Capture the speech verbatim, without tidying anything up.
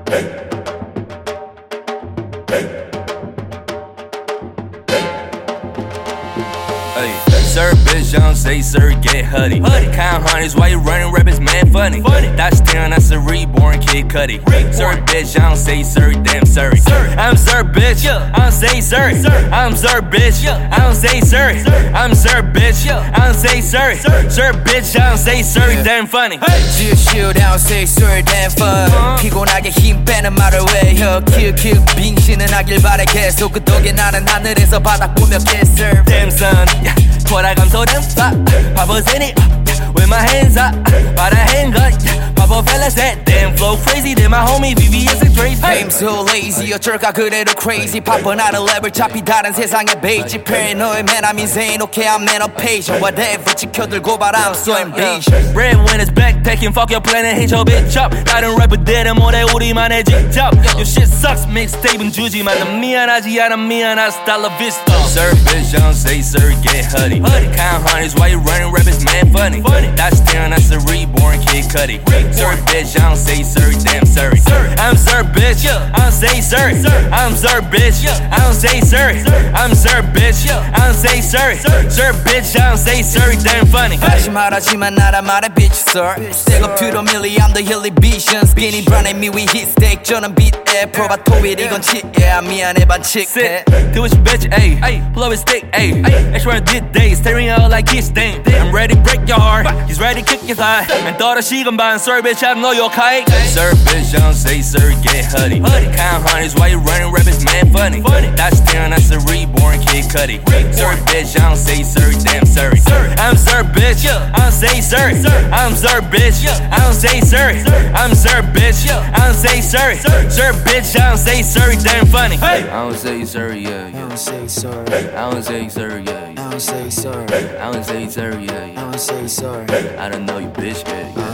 Sir, bitch, I don't say sir, get huddy. Huddy. Count hundreds while you running, rap is man funny. funny. That's ten, that's a reborn Kid Cudi. Reborn. Sir, bitch, I don't say sir, damn sorry. Sir. I'm sir, bitch, yeah. I don't say sir. sir. I'm sir, bitch, yeah. I don't say sir. sir. I'm sir, bitch, yeah. I don't say sir. Sir, sir bitch, I don't say sir, yeah. damn funny. Chill, chill, I don't say sir, damn fun. uh. 피곤하게 힘 빼는 말을 왜 혀. 킬, 킬, 빙신은 하길 바래 계속 그 덕에 나는 하늘에서 바닥 보며 get served. Damn son, yeah. What I come so damn fat, Papa's in it, with my hands up, by the handgun, Papa fellas that damn flow crazy, then my homie V V S and Trace. I'm so lazy, 어쩔까 그래도 crazy, Papa 나를 level 잡히 다른 세상의 베이지, paranoid man, I'm insane, okay I'm man of patience, whatever 지켜들고 but I'm so ambitious. Breadwinners backpacking, fuck your planet, hit your bitch up, 다른 래퍼들은 뭐래 우리만의 직접, your shit sucks, mixtape은 주지만 난 미안하지 않아 미안, hasta la vista. Sir bitch, I don't say sir, get huddy. Huddy. Count hundreds while you running, rap is man funny. funny. That's ten, that's a reborn Kid Cudi. Reborn. Sir, bitch, I don't say sir, damn sorry. Sir. I'm sir, bitch, yeah. I don't say sir. sir. I'm sir, bitch, yeah. I don't say sir. sir. I'm sir, bitch, yeah. I don't say sir. Sir, sir bitch, I don't say sir, damn funny. 다시 말하지만 나라 말해 bitch, sir. Step up to the milli, I'm the hilly vision. Skinny brown and me, we hit steak. 저는 beat에 프로바토일 이건 치에 미안해 반칙해. Do it, bitch, ayy. Pull up a stick, ayy. Extra did days, tearing out like kiss stain. I'm ready to break your heart, he's ready to kick your thigh. And thought 시간 반, sorry bitch, I know your kite. Sir bitch, I don't say sir, get huddy. Count hundreds while you running, rap is man funny. That's ten, that's a reborn Kid Cudi. Sir bitch, I don't say sir, damn sorry. I'm sir bitch, I don't say sir. I'm sir bitch, I don't say sir. I'm sir bitch, I don't say sir. Sir bitch, I don't say sir, damn funny. I don't say sir, yeah, yeah. I don't say sir. I don't say sir, yeah, yeah. I don't say sir. I don't say sir, yeah, yeah. I don't say sir. I don't know you, bitch, yeah.